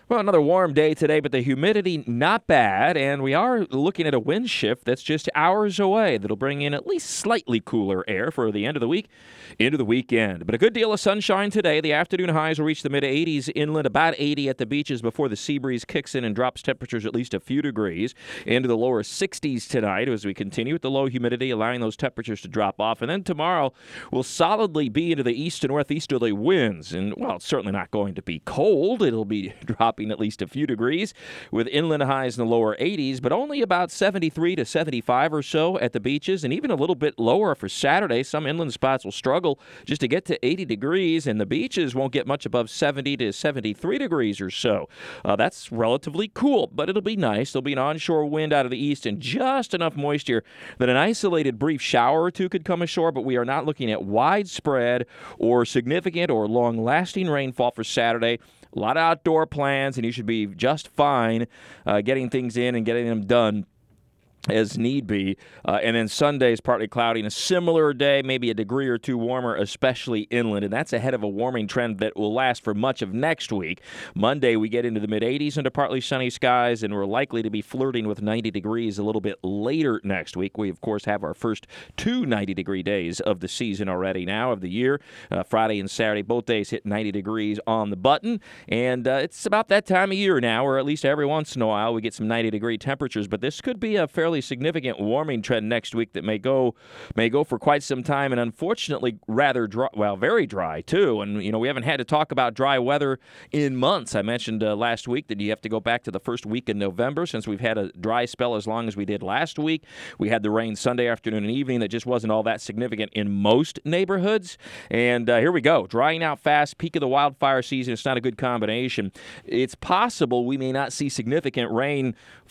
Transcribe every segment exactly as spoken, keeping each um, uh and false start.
Well, another warm day today, but the humidity not bad, and we are looking at a wind shift that's just hours away that'll bring in at least slightly cooler air for the end of the week into the weekend. But a good deal of sunshine today. The afternoon highs will reach the mid-eighties inland, about eighty at the beaches before the sea breeze kicks in and drops temperatures at least a few degrees into the lower sixties tonight as we continue with the low humidity, allowing those temperatures to drop off. And then tomorrow will solidly be into the east and northeasterly winds. And, well, it's certainly not going to be cold. It'll be dropping at least a few degrees with inland highs in the lower eighties, but only about seventy-three to seventy-five or so at the beaches, and even a little bit lower for Saturday. Some inland spots will struggle just to get to eighty degrees, and the beaches won't get much above seventy to seventy-three degrees or so. Uh, that's relatively cool, but it'll be nice. There'll be an onshore wind out of the east and just enough moisture that an isolated brief shower or two could come ashore, but we are not looking at widespread or significant or long-lasting rainfall for Saturday. A lot of outdoor plans, and you should be just fine uh, getting things in and getting them done as need be. Uh, and then Sunday is partly cloudy and a similar day, maybe a degree or two warmer, especially inland. And that's ahead of a warming trend that will last for much of next week. Monday, we get into the mid-eighties into partly sunny skies, and we're likely to be flirting with ninety degrees a little bit later next week. We, of course, have our first two ninety-degree days of the season already now, of the year. Uh, Friday and Saturday, both days hit ninety degrees on the button. And uh, it's about that time of year now, or at least every once in a while, we get some ninety-degree temperatures. But this could be a fairly significant warming trend next week that may go may go for quite some time, and unfortunately rather dry, well, very dry too. And you know, we haven't had to talk about dry weather in months. I mentioned uh, last week that you have to go back to the first week in November since we've had a dry spell as long as we did last week. We had the rain Sunday afternoon and evening that just wasn't all that significant in most neighborhoods. And uh, here we go, drying out fast, peak of the wildfire season. It's not a good combination. It's possible we may not see significant rain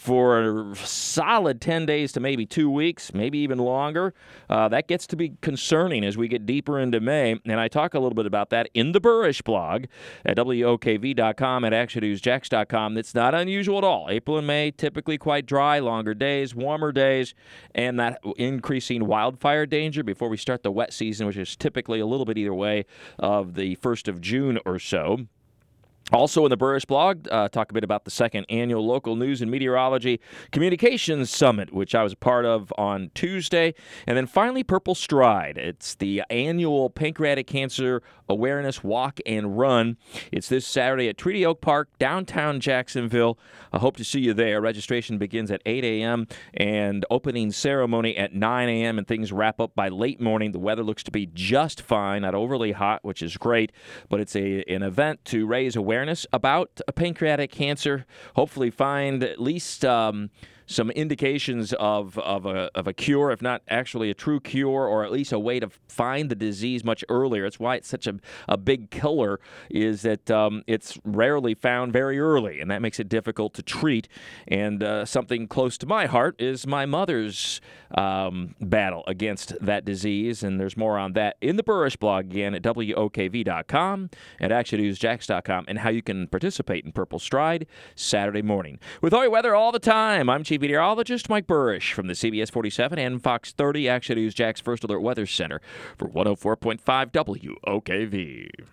for a solid ten days to maybe two weeks, maybe even longer. Uh, that gets to be concerning as we get deeper into May, and I talk a little bit about that in the Burrish blog at W O K V dot com, at action news jax dot com. It's not unusual at all. April and May, typically quite dry, longer days, warmer days, and that increasing wildfire danger before we start the wet season, which is typically a little bit either way of the first of June or so. Also in the Burrish blog, uh, talk a bit about the second annual Local News and Meteorology Communications Summit, which I was a part of on Tuesday. And then finally, Purple Stride. It's the annual Pancreatic Cancer Awareness Walk and Run. It's this Saturday at Treaty Oak Park, downtown Jacksonville. I hope to see you there. Registration begins at eight a.m. and opening ceremony at nine a.m. and things wrap up by late morning. The weather looks to be just fine, not overly hot, which is great, but it's a an event to raise awareness awareness about pancreatic cancer, hopefully find at least um, some indications of of a, of a cure, if not actually a true cure, or at least a way to find the disease much earlier. It's why it's such a, a big killer, is that um, it's rarely found very early, and that makes it difficult to treat. And uh, something close to my heart is my mother's um, battle against that disease, and there's more on that in the Burrish blog, again, at W O K V dot com, at action news jax dot com, and how you can participate in Purple Stride Saturday morning. With all your weather all the time, I'm Chief Meteorologist Mike Burrish from the C B S forty-seven and Fox thirty Action News Jax First Alert Weather Center for one oh four point five W O K V.